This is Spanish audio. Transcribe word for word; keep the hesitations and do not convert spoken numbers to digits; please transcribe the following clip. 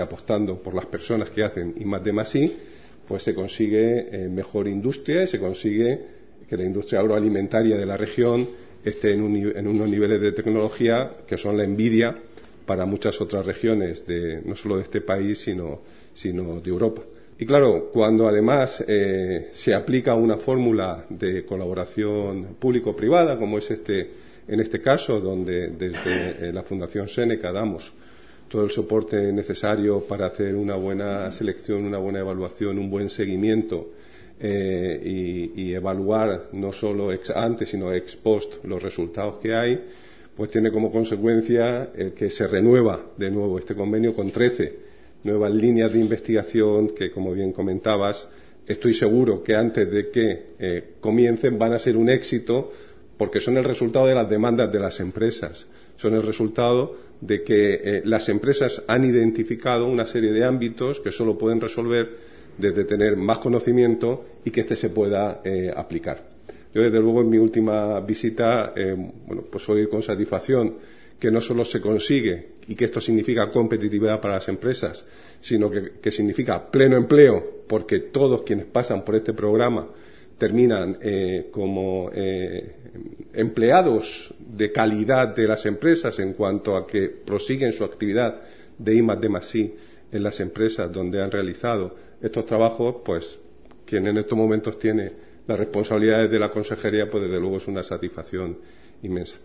apostando por las personas que hacen I más D más I, pues se consigue eh, mejor industria y se consigue que la industria agroalimentaria de la región esté en, un, en unos niveles de tecnología que son la envidia para muchas otras regiones, de, no solo de este país, sino, sino de Europa. Y claro, cuando además eh, se aplica una fórmula de colaboración público-privada, como es este, en este caso, donde desde eh, la Fundación Seneca damos todo el soporte necesario para hacer una buena selección, una buena evaluación, un buen seguimiento eh, y, y evaluar no solo ex ante, sino ex post los resultados que hay, pues tiene como consecuencia eh, que se renueva de nuevo este convenio con trece nuevas líneas de investigación que, como bien comentabas, estoy seguro que antes de que eh, comiencen van a ser un éxito porque son el resultado de las demandas de las empresas, son el resultado de que eh, las empresas han identificado una serie de ámbitos que solo pueden resolver desde tener más conocimiento y que éste se pueda eh, aplicar. Yo, desde luego, en mi última visita, eh, bueno, pues oír con satisfacción que no solo se consigue y que esto significa competitividad para las empresas, sino que, que significa pleno empleo, porque todos quienes pasan por este programa terminan eh, como eh, empleados de calidad de las empresas en cuanto a que prosiguen su actividad de I más D más I en las empresas donde han realizado estos trabajos, pues quien en estos momentos tiene las responsabilidades de la consejería, pues desde luego es una satisfacción inmensa.